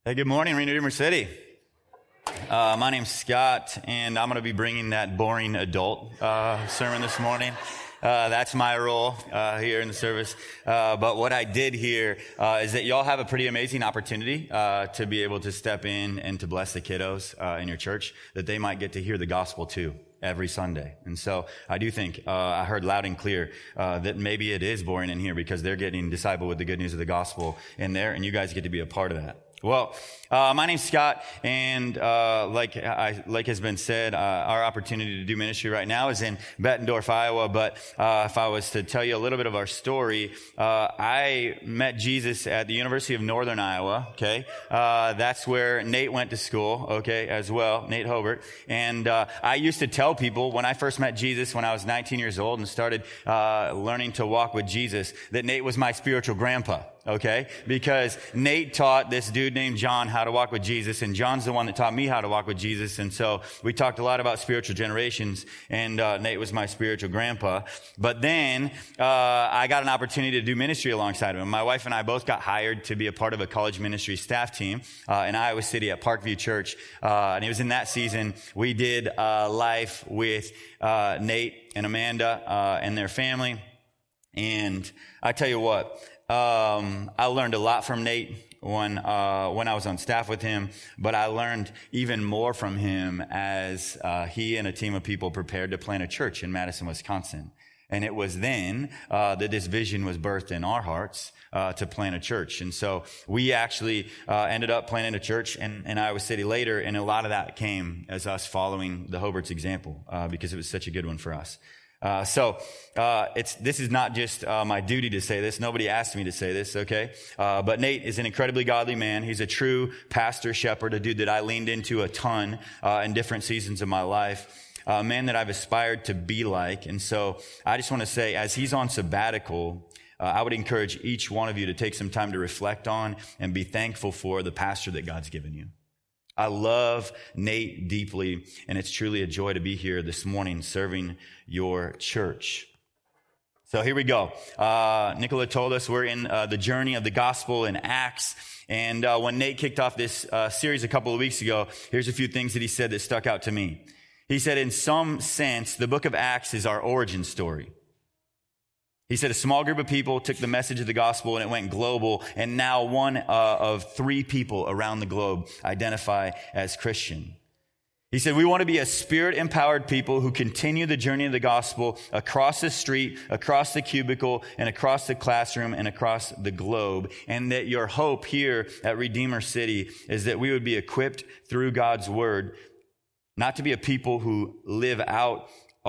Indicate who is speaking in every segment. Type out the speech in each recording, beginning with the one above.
Speaker 1: Hey, good morning, Redeemer City. My name's Scott, and I'm going to be bringing that boring adult sermon this morning. That's my role here in the service. But what I did here is that y'all have a pretty amazing opportunity to be able to step in and to bless the kiddos in your church, that they might get to hear the gospel too every Sunday. And so I do think, I heard loud and clear that maybe it is boring in here because they're getting discipled with the good news of the gospel in there, and you guys get to be a part of that. Well, my name's Scott, and like has been said, our opportunity to do ministry right now is in Bettendorf, Iowa. But if I was to tell you a little bit of our story, I met Jesus at the University of Northern Iowa. Okay, that's where Nate went to school. Okay, as well, Nate Hobart. And I used to tell people when I first met Jesus when I was 19 years old and started learning to walk with Jesus that Nate was my spiritual grandpa. Okay, because Nate taught this dude named John how to walk with Jesus, and John's the one that taught me how to walk with Jesus. And so we talked a lot about spiritual generations, and Nate was my spiritual grandpa. But then I got an opportunity to do ministry alongside him. My wife and I both got hired to be a part of a college ministry staff team in Iowa City at Parkview Church, and it was in that season we did life with Nate and Amanda and their family. And I tell you what, I learned a lot from Nate when I was on staff with him, but I learned even more from him as he and a team of people prepared to plant a church in Madison, Wisconsin. And it was then that this vision was birthed in our hearts to plant a church. And so we actually ended up planting a church in Iowa City later, and a lot of that came as us following the Hobart's example because it was such a good one for us. This is not just my duty to say this. Nobody asked me to say this, okay? But Nate is an incredibly godly man. He's a true pastor shepherd, a dude that I leaned into a ton in different seasons of my life, a man that I've aspired to be like. And so I just want to say, as he's on sabbatical, I would encourage each one of you to take some time to reflect on and be thankful for the pastor that God's given you. I love Nate deeply, and it's truly a joy to be here this morning serving your church. So here we go. Nicola told us we're in the journey of the gospel in Acts. And when Nate kicked off this series a couple of weeks ago, here's a few things that he said that stuck out to me. He said, in some sense, the book of Acts is our origin story. He said a small group of people took the message of the gospel and it went global, and now one of 3 people around the globe identify as Christian. He said, we want to be a spirit-empowered people who continue the journey of the gospel across the street, across the cubicle, and across the classroom, and across the globe. And that your hope here at Redeemer City is that we would be equipped through God's word, not to be a people who live out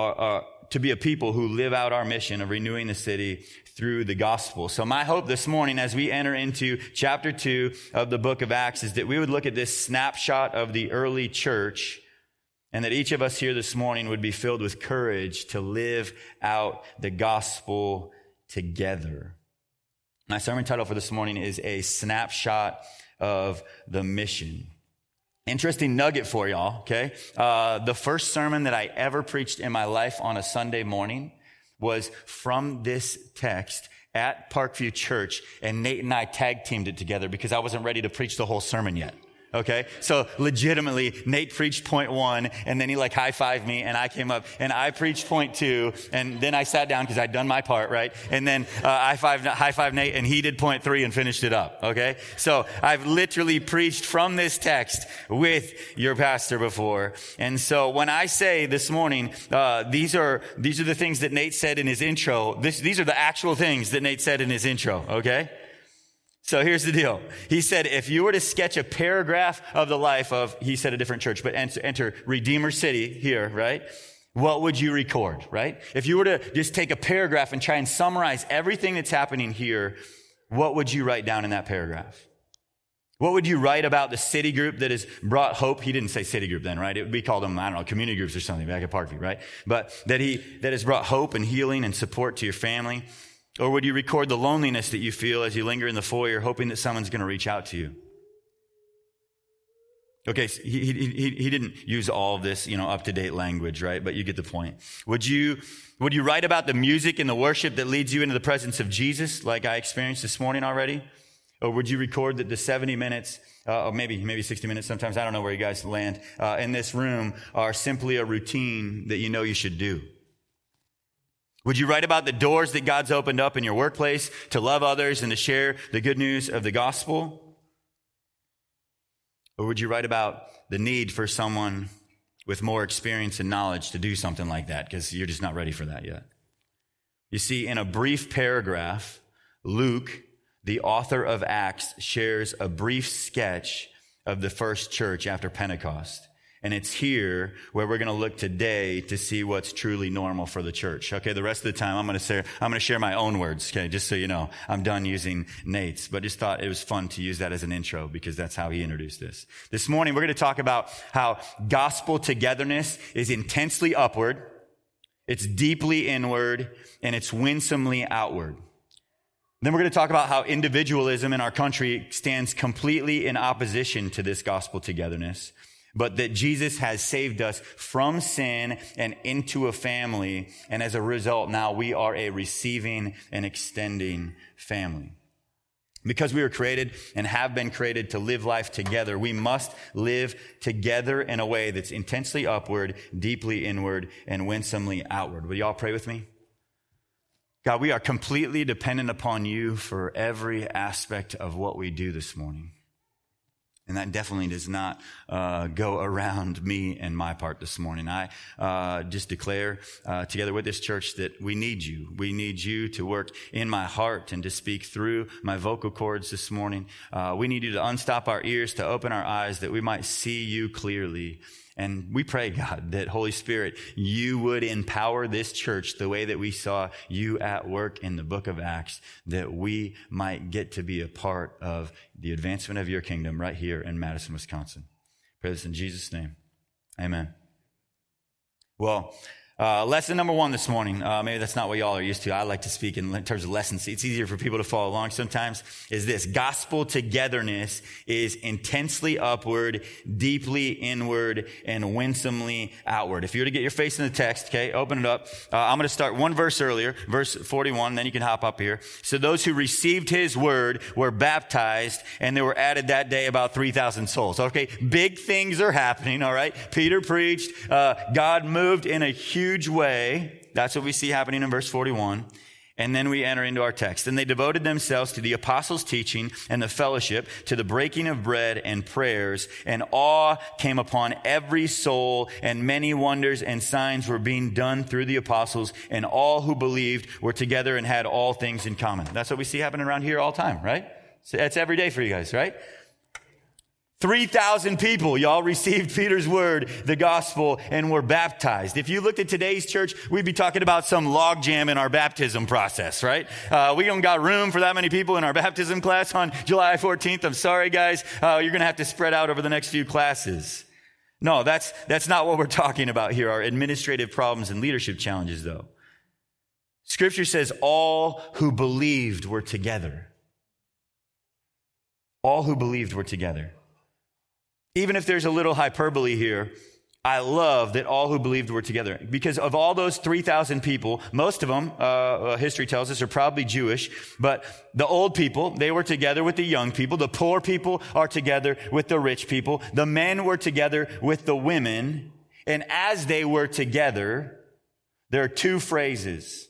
Speaker 1: our mission of renewing the city through the gospel. So my hope this morning as we enter into chapter 2 of the book of Acts is that we would look at this snapshot of the early church, and that each of us here this morning would be filled with courage to live out the gospel together. My sermon title for this morning is A Snapshot of the Mission. Interesting nugget for y'all, okay? The first sermon that I ever preached in my life on a Sunday morning was from this text at Parkview Church, and Nate and I tag teamed it together because I wasn't ready to preach the whole sermon yet. Okay, so legitimately, Nate preached point 1, and then he high-fived me, and I came up, and I preached point 2, and then I sat down because I'd done my part, right? And then high-fived Nate, and he did point 3 and finished it up, okay? So I've literally preached from this text with your pastor before. And so when I say this morning, these are the things that Nate said in his intro. These are the actual things that Nate said in his intro, okay? So here's the deal. He said, if you were to sketch a paragraph of the life of, he said a different church, but enter Redeemer City here, right? What would you record, right? If you were to just take a paragraph and try and summarize everything that's happening here, what would you write down in that paragraph? What would you write about the city group that has brought hope? He didn't say city group then, right? We called them, community groups or something back at Parkview, right? But that has brought hope and healing and support to your family. Or would you record the loneliness that you feel as you linger in the foyer, hoping that someone's going to reach out to you? Okay, so he didn't use all of this, up-to-date language, right? But you get the point. Would you write about the music and the worship that leads you into the presence of Jesus, like I experienced this morning already? Or would you record that the 70 minutes, or maybe 60 minutes sometimes, I don't know where you guys land, in this room are simply a routine that you know you should do? Would you write about the doors that God's opened up in your workplace to love others and to share the good news of the gospel? Or would you write about the need for someone with more experience and knowledge to do something like that because you're just not ready for that yet? You see, in a brief paragraph, Luke, the author of Acts, shares a brief sketch of the first church after Pentecost. And it's here where we're going to look today to see what's truly normal for the church. Okay, the rest of the time I'm going to share my own words, okay, just so you know. I'm done using Nate's, but just thought it was fun to use that as an intro because that's how he introduced this. This morning we're going to talk about how gospel togetherness is intensely upward, it's deeply inward, and it's winsomely outward. Then we're going to talk about how individualism in our country stands completely in opposition to this gospel togetherness, but that Jesus has saved us from sin and into a family, and as a result, now we are a receiving and extending family. Because we were created and have been created to live life together, we must live together in a way that's intensely upward, deeply inward, and winsomely outward. Will you all pray with me? God, we are completely dependent upon you for every aspect of what we do this morning. And that definitely does not go around me and my part this morning. I just declare together with this church that we need you. We need you to work in my heart and to speak through my vocal cords this morning. We need you to unstop our ears, to open our eyes, that we might see you clearly. And we pray, God, that Holy Spirit, you would empower this church the way that we saw you at work in the book of Acts, that we might get to be a part of the advancement of your kingdom right here in Madison, Wisconsin. Pray this in Jesus' name. Amen. Well, lesson number 1 this morning, maybe that's not what y'all are used to. I like to speak in terms of lessons. It's easier for people to follow along sometimes, is this: gospel togetherness is intensely upward, deeply inward, and winsomely outward. If you were to get your face in the text, okay, open it up. I'm going to start one verse earlier, verse 41, then you can hop up here. So those who received his word were baptized, and there were added that day about 3,000 souls. Okay, big things are happening, all right? Peter preached. God moved in a huge way. That's what we see happening in verse 41. And then we enter into our text. And they devoted themselves to the apostles' teaching and the fellowship, to the breaking of bread and prayers. And awe came upon every soul, and many wonders and signs were being done through the apostles. And all who believed were together and had all things in common. That's what we see happening around here all the time, right? So that's every day for you guys, right? 3,000 people, y'all, received Peter's word, the gospel, and were baptized. If you looked at today's church, we'd be talking about some logjam in our baptism process, right? We don't got room for that many people in our baptism class on July 14th. I'm sorry, guys. You're going to have to spread out over the next few classes. No, that's not what we're talking about here. Our administrative problems and leadership challenges, though. Scripture says all who believed were together. All who believed were together. Even if there's a little hyperbole here, I love that all who believed were together. Because of all those 3,000 people, most of them, history tells us, are probably Jewish. But the old people, they were together with the young people. The poor people are together with the rich people. The men were together with the women. And as they were together, there are two phrases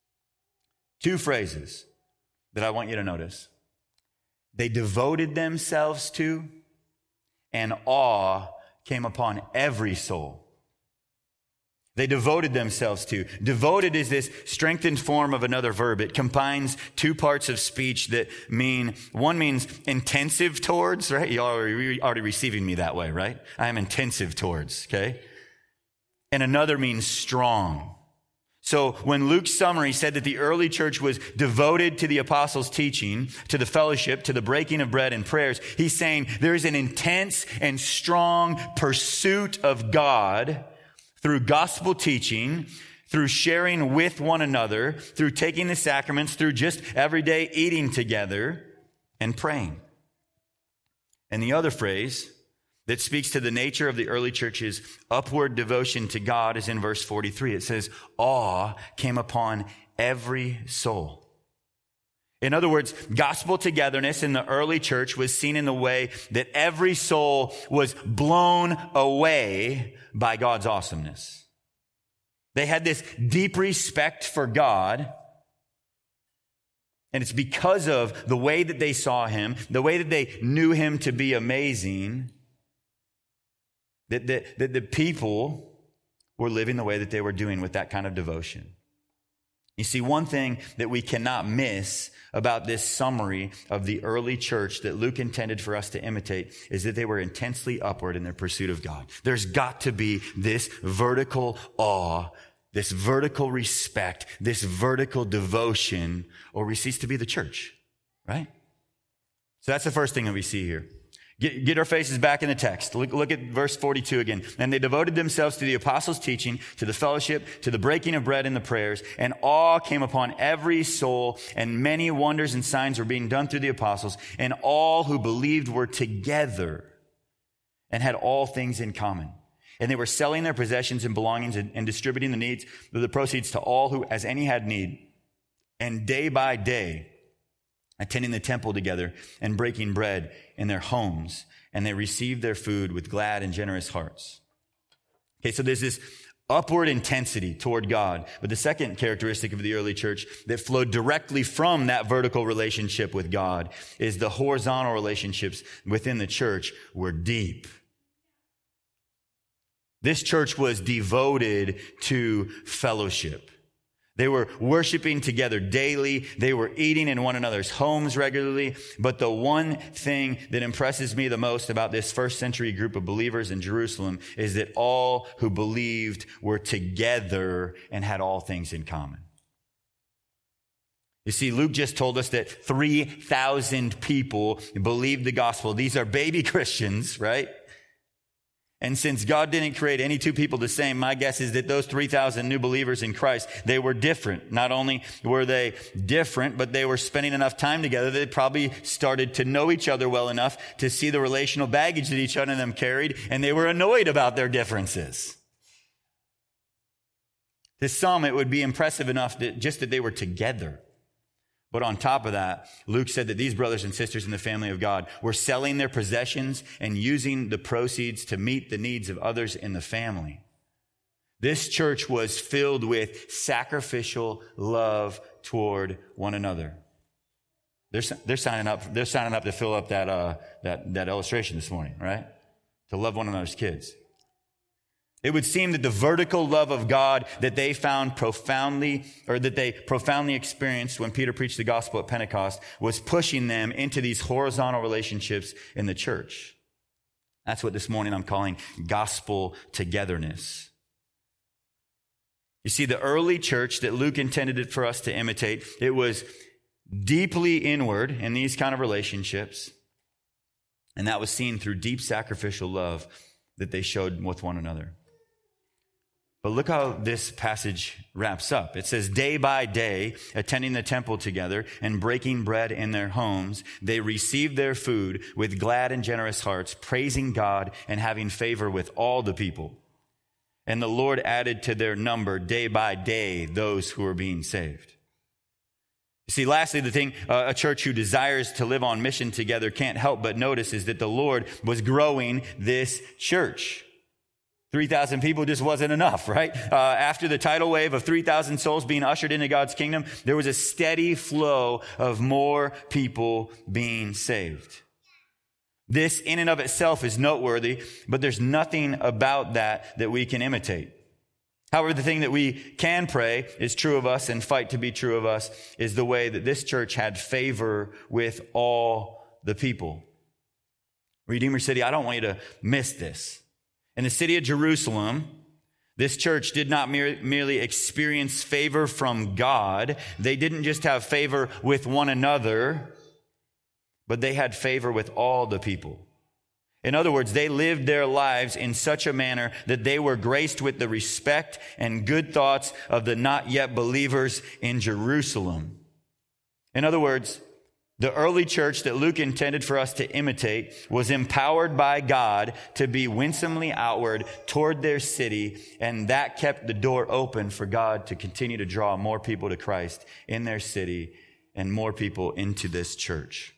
Speaker 1: that I want you to notice. They devoted themselves to, and awe came upon every soul. They devoted themselves to. Devoted is this strengthened form of another verb. It combines two parts of speech that one means intensive towards, right? You're already receiving me that way, right? I am intensive towards, okay? And another means strong. So when Luke's summary said that the early church was devoted to the apostles' teaching, to the fellowship, to the breaking of bread and prayers, he's saying there is an intense and strong pursuit of God through gospel teaching, through sharing with one another, through taking the sacraments, through just everyday eating together and praying. And the other phrase that speaks to the nature of the early church's upward devotion to God is in verse 43. It says, awe came upon every soul. In other words, gospel togetherness in the early church was seen in the way that every soul was blown away by God's awesomeness. They had this deep respect for God, and it's because of the way that they saw him, the way that they knew him to be amazing, that the people were living the way that they were doing with that kind of devotion. You see, one thing that we cannot miss about this summary of the early church that Luke intended for us to imitate is that they were intensely upward in their pursuit of God. There's got to be this vertical awe, this vertical respect, this vertical devotion, or we cease to be the church, right? So that's the first thing that we see here. Get our faces back in the text. Look at verse 42 again. And they devoted themselves to the apostles' teaching, to the fellowship, to the breaking of bread and the prayers, and awe came upon every soul, and many wonders and signs were being done through the apostles, and all who believed were together and had all things in common. And they were selling their possessions and belongings and distributing the proceeds to all who, as any had need. And day by day, attending the temple together and breaking bread in their homes, and they received their food with glad and generous hearts. Okay, so there's this upward intensity toward God. But the second characteristic of the early church that flowed directly from that vertical relationship with God is the horizontal relationships within the church were deep. This church was devoted to fellowship. They were worshiping together daily. They were eating in one another's homes regularly. But the one thing that impresses me the most about this first century group of believers in Jerusalem is that all who believed were together and had all things in common. You see, Luke just told us that 3,000 people believed the gospel. These are baby Christians, right? And since God didn't create any two people the same, my guess is that those 3,000 new believers in Christ, they were different. Not only were they different, but they were spending enough time together. They probably started to know each other well enough to see the relational baggage that each one of them carried, and they were annoyed about their differences. To some, it would be impressive enough that they were together. But on top of that, Luke said that these brothers and sisters in the family of God were selling their possessions and using the proceeds to meet the needs of others in the family. This church was filled with sacrificial love toward one another. They're signing up to fill up that illustration this morning, right? To love one another's kids. It would seem that the vertical love of God that they profoundly experienced when Peter preached the gospel at Pentecost was pushing them into these horizontal relationships in the church. That's what this morning I'm calling gospel togetherness. You see, the early church that Luke intended it for us to imitate, it was deeply inward in these kind of relationships, and that was seen through deep sacrificial love that they showed with one another. But look how this passage wraps up. It says, day by day, attending the temple together and breaking bread in their homes, they received their food with glad and generous hearts, praising God and having favor with all the people. And the Lord added to their number day by day those who were being saved. You see, lastly, the thing a church who desires to live on mission together can't help but notice is that the Lord was growing this church. 3,000 people just wasn't enough, right? After the tidal wave of 3,000 souls being ushered into God's kingdom, there was a steady flow of more people being saved. This in and of itself is noteworthy, but there's nothing about that we can imitate. However, the thing that we can pray is true of us and fight to be true of us is the way that this church had favor with all the people. Redeemer City, I don't want you to miss this. In the city of Jerusalem, this church did not merely experience favor from God. They didn't just have favor with one another, but they had favor with all the people. In other words, they lived their lives in such a manner that they were graced with the respect and good thoughts of the not yet believers in Jerusalem. In other words, the early church that Luke intended for us to imitate was empowered by God to be winsomely outward toward their city, and that kept the door open for God to continue to draw more people to Christ in their city and more people into this church.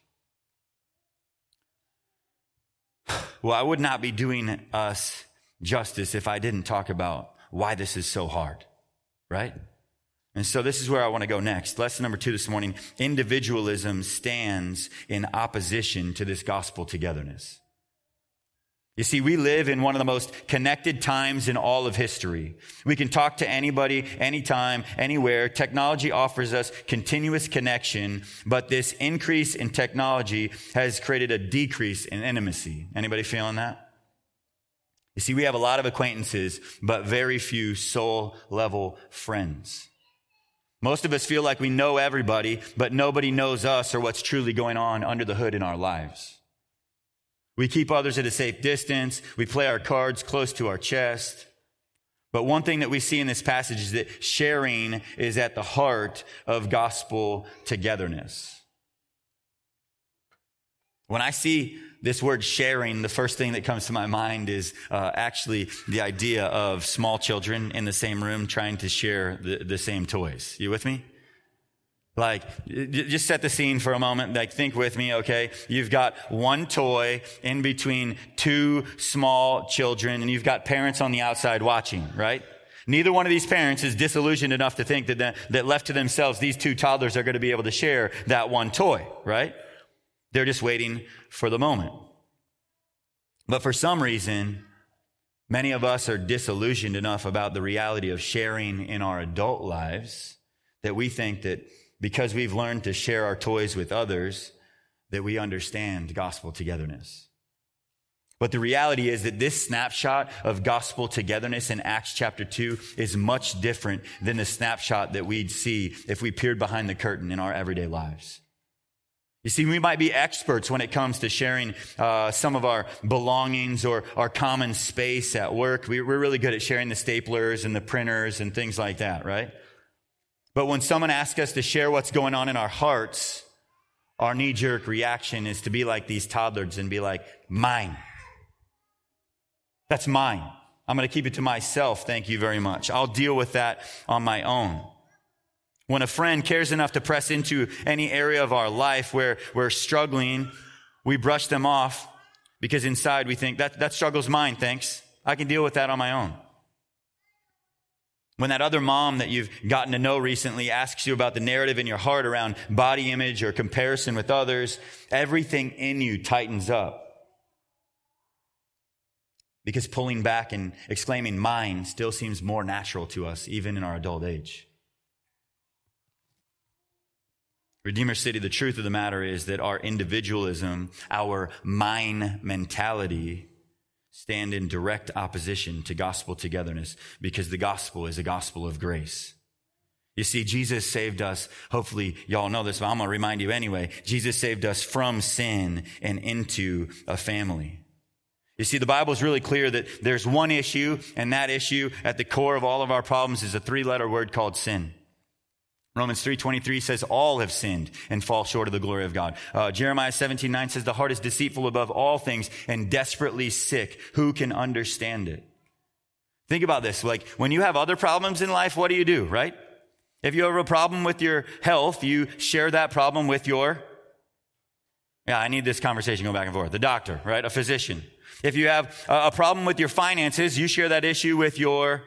Speaker 1: Well, I would not be doing us justice if I didn't talk about why this is so hard, right? And so this is where I want to go next. Lesson number 2 this morning: individualism stands in opposition to this gospel togetherness. You see, we live in one of the most connected times in all of history. We can talk to anybody, anytime, anywhere. Technology offers us continuous connection, but this increase in technology has created a decrease in intimacy. Anybody feeling that? You see, we have a lot of acquaintances, but very few soul-level friends. Most of us feel like we know everybody, but nobody knows us or what's truly going on under the hood in our lives. We keep others at a safe distance. We play our cards close to our chest. But one thing that we see in this passage is that sharing is at the heart of gospel togetherness. When I see this word sharing, the first thing that comes to my mind is actually the idea of small children in the same room trying to share the same toys. You with me? Like, just set the scene for a moment. Like, think with me, okay? You've got one toy in between two small children, and you've got parents on the outside watching, right? Neither one of these parents is disillusioned enough to think that left to themselves, these two toddlers are going to be able to share that one toy, right? They're just waiting for the moment. But for some reason, many of us are disillusioned enough about the reality of sharing in our adult lives that we think that because we've learned to share our toys with others, that we understand gospel togetherness. But the reality is that this snapshot of gospel togetherness in Acts chapter 2 is much different than the snapshot that we'd see if we peered behind the curtain in our everyday lives. You see, we might be experts when it comes to sharing some of our belongings or our common space at work. We're really good at sharing the staplers and the printers and things like that, right? But when someone asks us to share what's going on in our hearts, our knee-jerk reaction is to be like these toddlers and be like, mine. That's mine. I'm going to keep it to myself. Thank you very much. I'll deal with that on my own. When a friend cares enough to press into any area of our life where we're struggling, we brush them off because inside we think, that struggle's mine, thanks. I can deal with that on my own. When that other mom that you've gotten to know recently asks you about the narrative in your heart around body image or comparison with others, everything in you tightens up. Because pulling back and exclaiming mine still seems more natural to us, even in our adult age. Redeemer City, the truth of the matter is that our individualism, our mine mentality, stand in direct opposition to gospel togetherness because the gospel is a gospel of grace. You see, Jesus saved us. Hopefully y'all know this, but I'm going to remind you anyway. Jesus saved us from sin and into a family. You see, the Bible is really clear that there's one issue, and that issue at the core of all of our problems is a 3-letter word called sin. Romans 3:23 says all have sinned and fall short of the glory of God. Jeremiah 17:9 says the heart is deceitful above all things and desperately sick. Who can understand it? Think about this. Like when you have other problems in life, what do, right? If you have a problem with your health, you share that problem with I need this conversation going back and forth. The doctor, right? A physician. If you have a problem with your finances, you share that issue with your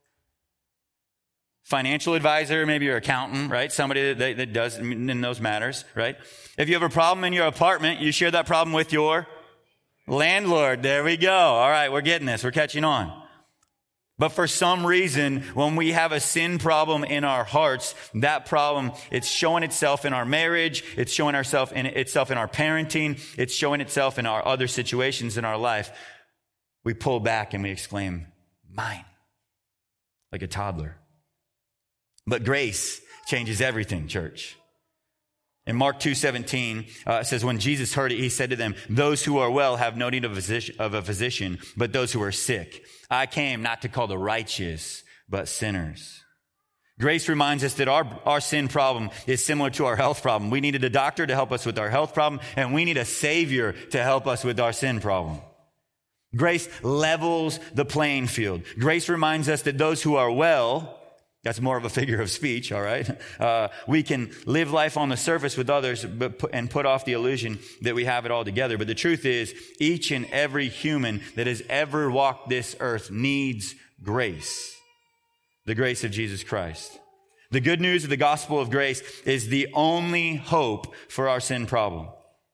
Speaker 1: financial advisor, maybe your accountant, right? Somebody that does in those matters, right? If you have a problem in your apartment, you share that problem with your landlord. There we go. All right, we're getting this. We're catching on. But for some reason, when we have a sin problem in our hearts, that problem, it's showing itself in our marriage. It's showing itself in our parenting. It's showing itself in our other situations in our life. We pull back and we exclaim, mine, like a toddler. But grace changes everything, church. In Mark 2:17, it says, when Jesus heard it, he said to them, those who are well have no need of a physician, but those who are sick. I came not to call the righteous, but sinners. Grace reminds us that our sin problem is similar to our health problem. We needed a doctor to help us with our health problem, and we need a savior to help us with our sin problem. Grace levels the playing field. Grace reminds us that those who are well That's more of a figure of speech, all right? We can live life on the surface with others and put off the illusion that we have it all together. But the truth is, each and every human that has ever walked this earth needs grace. The grace of Jesus Christ. The good news of the gospel of grace is the only hope for our sin problem.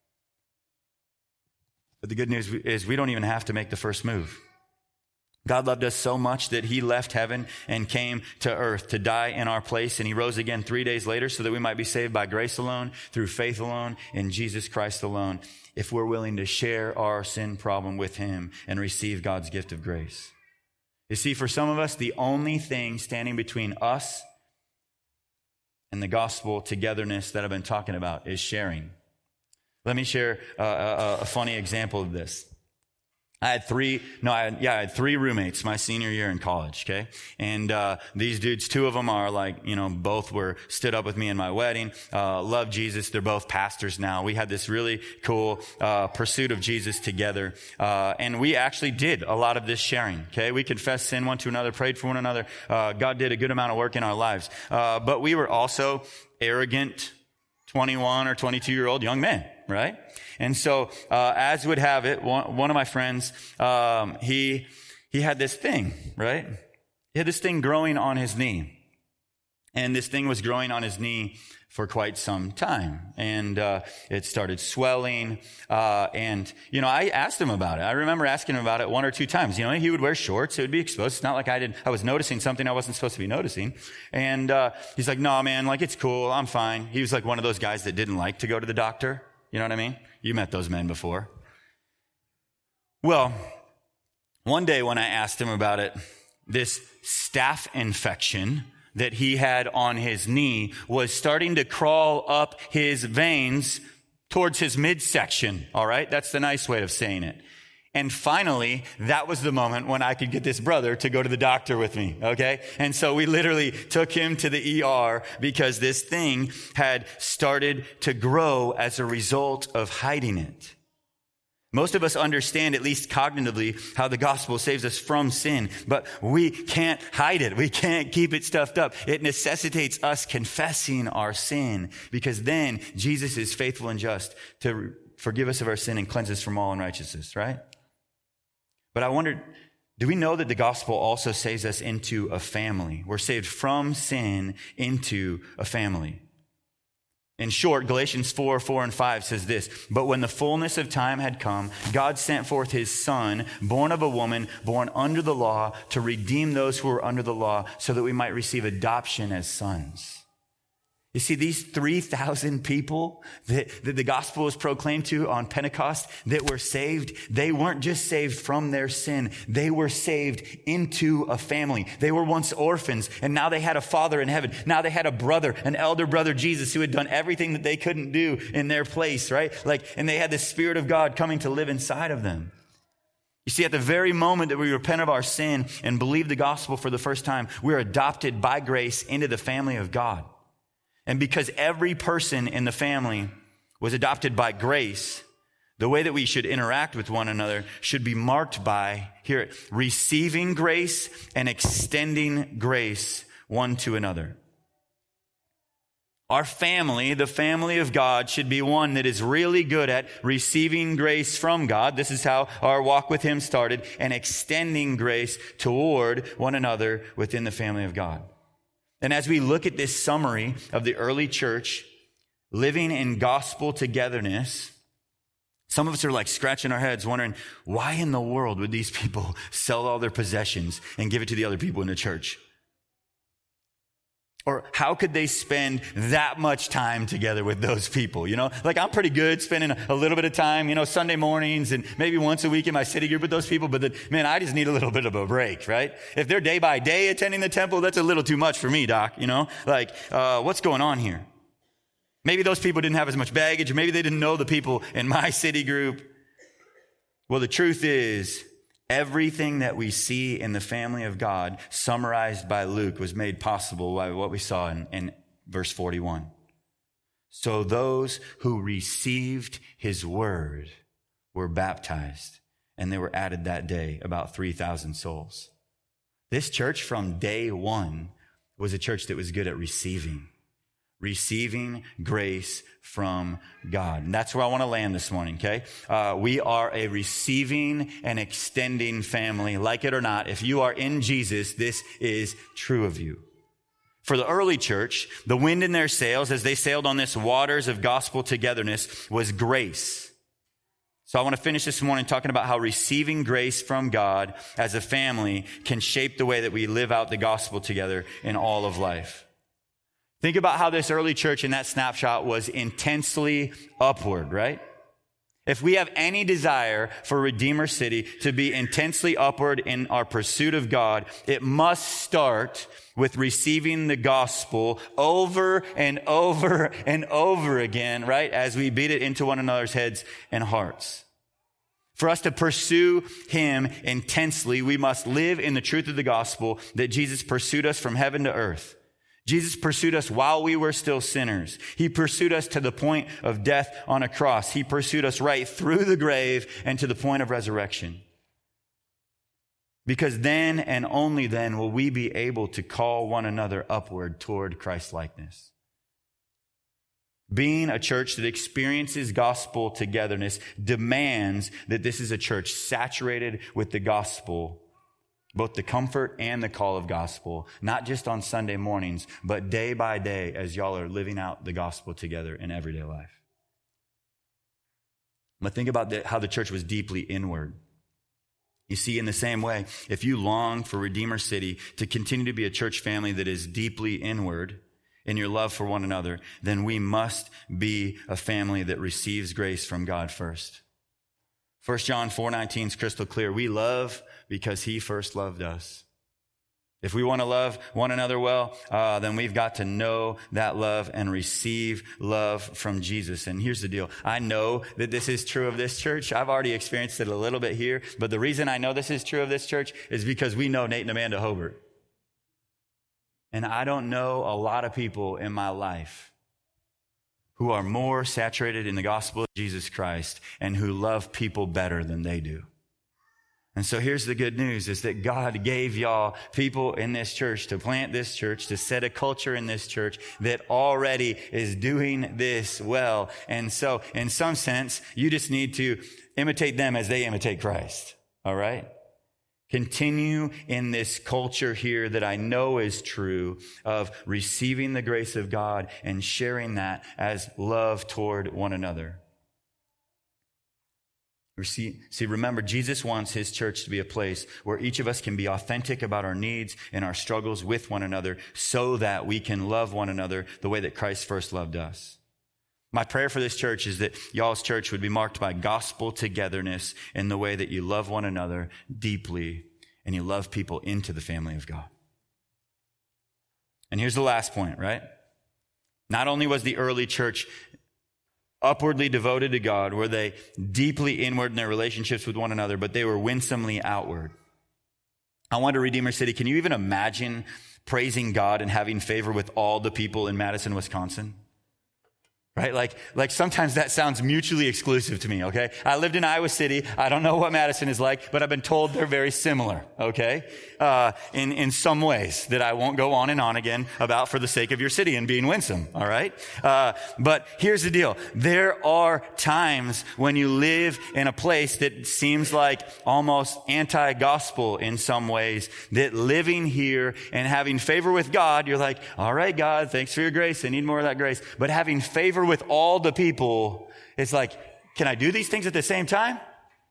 Speaker 1: But the good news is we don't even have to make the first move. God loved us so much that he left heaven and came to earth to die in our place. And he rose again 3 days later so that we might be saved by grace alone, through faith alone, in Jesus Christ alone, if we're willing to share our sin problem with him and receive God's gift of grace. You see, for some of us, the only thing standing between us and the gospel togetherness that I've been talking about is sharing. Let me share a funny example of this. I had three roommates my senior year in college, okay? And these dudes, two of them are like, both were stood up with me in my wedding, love Jesus. They're both pastors now. We had this really cool pursuit of Jesus together. And we actually did a lot of this sharing, okay? We confessed sin one to another, prayed for one another. God did a good amount of work in our lives. But we were also arrogant 21 or 22-year-old young men, right? And so, as would have it, one of my friends, he had this thing, right? He had this thing growing on his knee. And this thing was growing on his knee for quite some time. And, it started swelling. I asked him about it. I remember asking him about it 1 or 2 times. He would wear shorts. It would be exposed. It's not like I was noticing something I wasn't supposed to be noticing. And, he's like, no, man, it's cool. I'm fine. He was like one of those guys that didn't like to go to the doctor. You know what I mean? You met those men before. Well, one day when I asked him about it, this staph infection that he had on his knee was starting to crawl up his veins towards his midsection. All right? That's the nice way of saying it. And finally, that was the moment when I could get this brother to go to the doctor with me, okay? And so we literally took him to the ER because this thing had started to grow as a result of hiding it. Most of us understand, at least cognitively, how the gospel saves us from sin, but we can't hide it. We can't keep it stuffed up. It necessitates us confessing our sin, because then Jesus is faithful and just to forgive us of our sin and cleanse us from all unrighteousness, right? But I wondered, do we know that the gospel also saves us into a family? We're saved from sin into a family. In short, Galatians 4 and 5 says this: but when the fullness of time had come, God sent forth his son, born of a woman, born under the law, to redeem those who were under the law, so that we might receive adoption as sons. You see, these 3,000 people that the gospel was proclaimed to on Pentecost that were saved, they weren't just saved from their sin. They were saved into a family. They were once orphans, and now they had a father in heaven. Now they had a brother, an elder brother, Jesus, who had done everything that they couldn't do in their place, right? And they had the Spirit of God coming to live inside of them. You see, at the very moment that we repent of our sin and believe the gospel for the first time, we're adopted by grace into the family of God. And because every person in the family was adopted by grace, the way that we should interact with one another should be marked by, receiving grace and extending grace one to another. Our family, the family of God, should be one that is really good at receiving grace from God. This is how our walk with him started, and extending grace toward one another within the family of God. And as we look at this summary of the early church living in gospel togetherness, some of us are scratching our heads wondering, why in the world would these people sell all their possessions and give it to the other people in the church? Or how could they spend that much time together with those people? I'm pretty good spending a little bit of time, Sunday mornings and maybe once a week in my city group with those people. But I just need a little bit of a break, right? If they're day by day attending the temple, that's a little too much for me, Doc, what's going on here? Maybe those people didn't have as much baggage, or maybe they didn't know the people in my city group. Well, the truth is, everything that we see in the family of God, summarized by Luke, was made possible by what we saw in verse 41. So those who received his word were baptized, and there were added that day about 3,000 souls. This church from day one was a church that was good at receiving grace from God. And that's where I want to land this morning, okay? We are a receiving and extending family, like it or not. If you are in Jesus, this is true of you. For the early church, the wind in their sails as they sailed on this waters of gospel togetherness was grace. So I want to finish this morning talking about how receiving grace from God as a family can shape the way that we live out the gospel together in all of life. Think about how this early church in that snapshot was intensely upward, right? If we have any desire for Redeemer City to be intensely upward in our pursuit of God, it must start with receiving the gospel over and over and over again, right? As we beat it into one another's heads and hearts. For us to pursue him intensely, we must live in the truth of the gospel that Jesus pursued us from heaven to earth. Jesus pursued us while we were still sinners. He pursued us to the point of death on a cross. He pursued us right through the grave and to the point of resurrection. Because then and only then will we be able to call one another upward toward Christ-likeness. Being a church that experiences gospel togetherness demands that this is a church saturated with the gospel, both the comfort and the call of gospel, not just on Sunday mornings, but day by day as y'all are living out the gospel together in everyday life. But think about how the church was deeply inward. You see, in the same way, if you long for Redeemer City to continue to be a church family that is deeply inward in your love for one another, then we must be a family that receives grace from God first. 1 John 4:19 is crystal clear. We love because he first loved us. If we want to love one another well, then we've got to know that love and receive love from Jesus. And here's the deal. I know that this is true of this church. I've already experienced it a little bit here. But the reason I know this is true of this church is because we know Nate and Amanda Hobart. And I don't know a lot of people in my life who are more saturated in the gospel of Jesus Christ and who love people better than they do. And so here's the good news is that God gave y'all people in this church to plant this church, to set a culture in this church that already is doing this well. And so in some sense, you just need to imitate them as they imitate Christ. All right? Continue in this culture here that I know is true of receiving the grace of God and sharing that as love toward one another. See, remember, Jesus wants his church to be a place where each of us can be authentic about our needs and our struggles with one another so that we can love one another the way that Christ first loved us. My prayer for this church is that y'all's church would be marked by gospel togetherness in the way that you love one another deeply and you love people into the family of God. And here's the last point, right? Not only was the early church upwardly devoted to God, were they deeply inward in their relationships with one another, but they were winsomely outward. I wonder, Redeemer City, can you even imagine praising God and having favor with all the people in Madison, Wisconsin? Right? Like sometimes that sounds mutually exclusive to me, okay? I lived in Iowa City. I don't know what Madison is like, but I've been told they're very similar, okay? In some ways that I won't go on and on again about for the sake of your city and being winsome, all right? But here's the deal. There are times when you live in a place that seems like almost anti-gospel in some ways, that living here and having favor with God, you're like, all right, God, thanks for your grace. I need more of that grace. But having favor with all the people, it's like, can I do these things at the same time?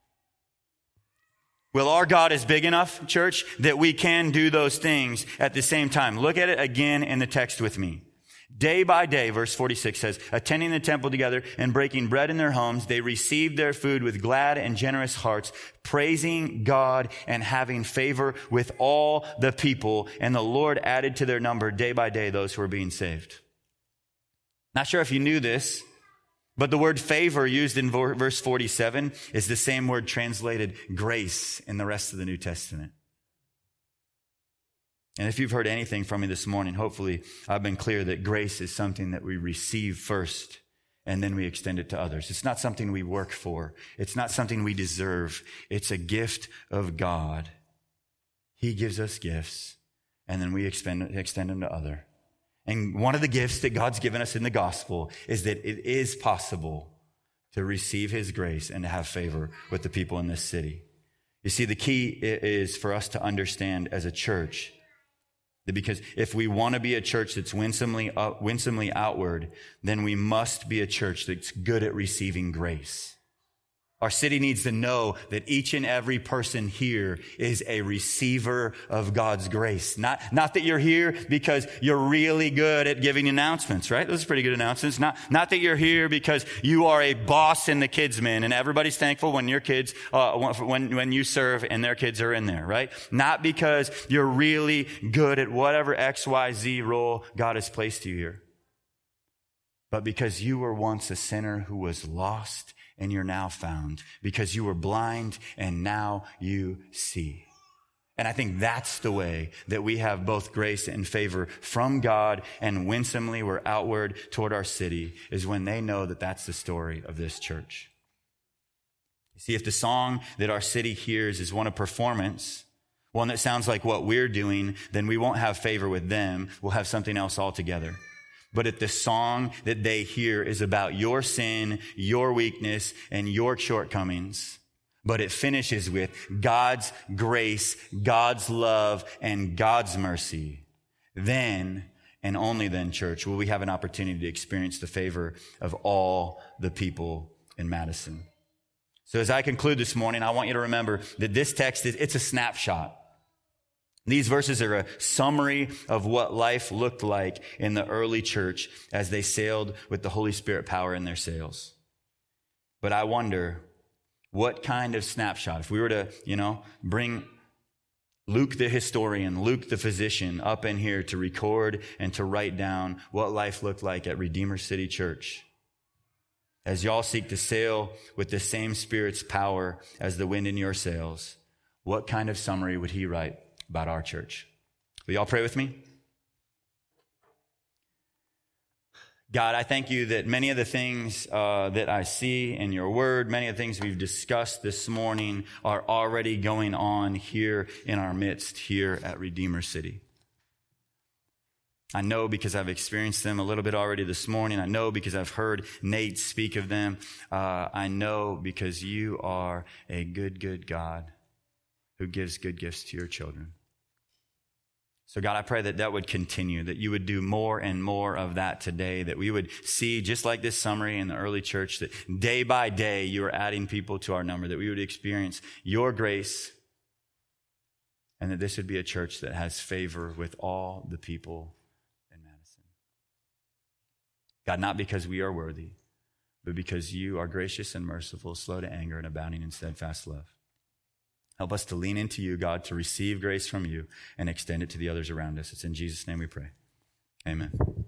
Speaker 1: Well, our God is big enough, church, that we can do those things at the same time. Look at it again in the text with me. Day by day, verse 46 says, attending the temple together and breaking bread in their homes, they received their food with glad and generous hearts, praising God and having favor with all the people. And the Lord added to their number day by day those who were being saved. Not sure if you knew this, but the word favor used in verse 47 is the same word translated grace in the rest of the New Testament. And if you've heard anything from me this morning, hopefully I've been clear that grace is something that we receive first and then we extend it to others. It's not something we work for. It's not something we deserve. It's a gift of God. He gives us gifts and then we extend them to other. And one of the gifts that God's given us in the gospel is that it is possible to receive his grace and to have favor with the people in this city. You see, the key is for us to understand as a church that because if we want to be a church that's winsomely outward, then we must be a church that's good at receiving grace. Our city needs to know that each and every person here is a receiver of God's grace. Not that you're here because you're really good at giving announcements, right? Those are pretty good announcements. Not that you're here because you are a boss in the kids' min and everybody's thankful when your kids, when you serve and their kids are in there, right? Not because you're really good at whatever XYZ role God has placed you here. But because you were once a sinner who was lost and you're now found, because you were blind and now you see. And I think that's the way that we have both grace and favor from God, and winsomely we're outward toward our city, is when they know that that's the story of this church. You see, if the song that our city hears is one of performance, one that sounds like what we're doing, then we won't have favor with them. We'll have something else altogether. But if the song that they hear is about your sin, your weakness, and your shortcomings, but it finishes with God's grace, God's love, and God's mercy, then, and only then, church, will we have an opportunity to experience the favor of all the people in Madison. So as I conclude this morning, I want you to remember that this text, it's a snapshot. These verses are a summary of what life looked like in the early church as they sailed with the Holy Spirit power in their sails. But I wonder what kind of snapshot, if we were to, bring Luke the historian, Luke the physician up in here to record and to write down what life looked like at Redeemer City Church. As y'all seek to sail with the same Spirit's power as the wind in your sails, what kind of summary would he write about our church? Will y'all pray with me? God, I thank you that many of the things that I see in your word, many of the things we've discussed this morning are already going on here in our midst, here at Redeemer City. I know because I've experienced them a little bit already this morning. I know because I've heard Nate speak of them. I know because you are a good, good God who gives good gifts to your children. So God, I pray that that would continue, that you would do more and more of that today, that we would see, just like this summary in the early church, that day by day you are adding people to our number, that we would experience your grace, and that this would be a church that has favor with all the people in Madison. God, not because we are worthy, but because you are gracious and merciful, slow to anger, and abounding in steadfast love. Help us to lean into you, God, to receive grace from you and extend it to the others around us. It's in Jesus' name we pray. Amen.